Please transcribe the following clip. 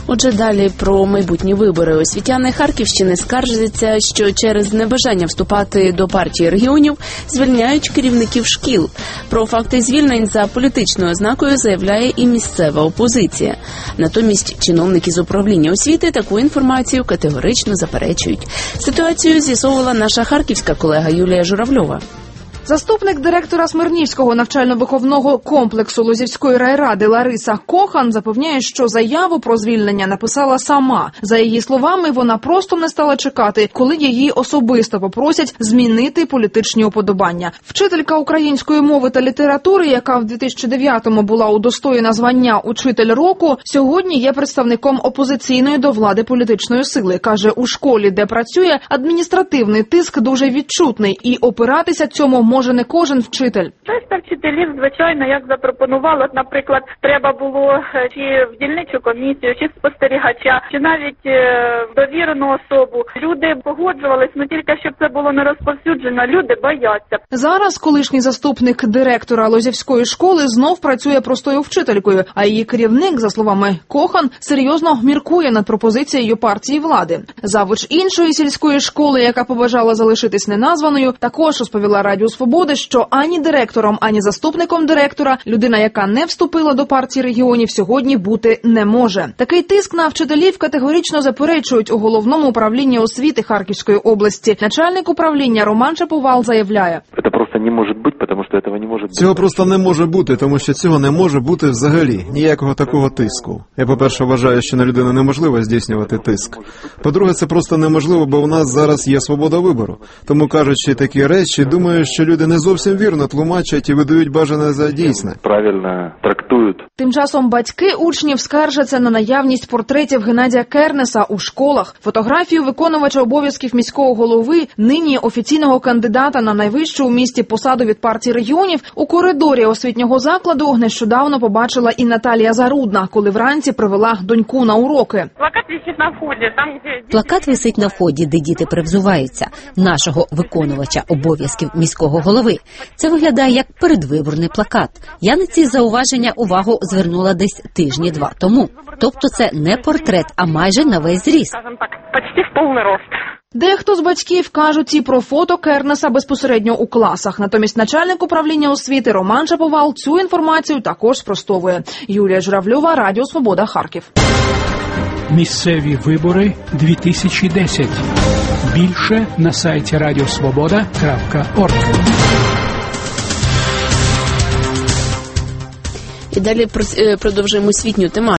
Отже, далі про майбутні вибори. Освітяни Харківщини скаржаться, що через небажання вступати до партії регіонів звільняють керівників шкіл. Про факти звільнень за політичною ознакою заявляє і місцева опозиція. Натомість чиновники з управління освіти таку інформацію категорично заперечують. Ситуацію з'ясовувала наша харківська колега Юлія Журавльова. Заступник директора Смирнівського навчально-виховного комплексу Лозівської райради Лариса Кохан запевняє, що заяву про звільнення написала сама. За її словами, вона просто не стала чекати, коли її особисто попросять змінити політичні уподобання. Вчителька української мови та літератури, яка в 2009-му була удостоєна звання «Учитель року», сьогодні є представником опозиційної до влади політичної сили. Каже, у школі, де працює, адміністративний тиск дуже відчутний і опиратися цьому може не кожен вчитель. Решта вчителів, звичайно, як запропонували, наприклад, треба було чи в дільничу комісію, чи спостерігача, чи навіть довірену особу. Люди погоджувались, але тільки щоб це було не розповсюджено, люди бояться. Зараз колишній заступник директора Лозівської школи знов працює простою вчителькою, а її керівник, за словами Кохан, серйозно міркує над пропозицією партії влади. Завуч іншої сільської школи, яка побажала залишитись неназваною, також розповіла Радіо Свободи, що ані директором, ані заступником директора людина, яка не вступила до партії регіонів, сьогодні бути не може. Такий тиск на вчителів категорично заперечують у головному управлінні освіти Харківської області. Начальник управління Роман Шаповал заявляє: це просто не може бути, тому що цього не може бути. Цього просто не може бути, тому що цього не може бути взагалі. Ніякого такого тиску. Я, по-перше, вважаю, що на людину неможливо здійснювати тиск. По-друге, це просто неможливо, бо у нас зараз є свобода вибору. Тому, кажучи такі речі, думаю, що люди не зовсім вірно тлумачать і видають бажане за дійсне. Правильно трактують. Тим часом батьки учнів скаржаться на наявність портретів Геннадія Кернеса у школах. Фотографію виконувача обов'язків міського голови, нині офіційного кандидата на найвищу у місті посаду від партії регіонів, у коридорі освітнього закладу нещодавно побачила і Наталія Зарудна, коли вранці привела доньку на уроки. Плакат висить на вході. Плакат висить на вході, де діти перевзуваються. Нашого виконувача обов'язків міського голови. Це виглядає як передвиборний плакат. Я на ці зауваження увагу звернула десь тижні-два тому. Тобто це не портрет, а майже на весь зріст. Скажімо так, почти в повний рост. Дехто з батьків кажуть і про фото Кернеса безпосередньо у класах. Натомість начальник управління освіти Роман Шаповал цю інформацію також спростовує. Юлія Журавльова, Радіо Свобода, Харків. Місцеві вибори 2010. Більше на сайті radiosvoboda.org. І далі продовжуємо освітню тематику.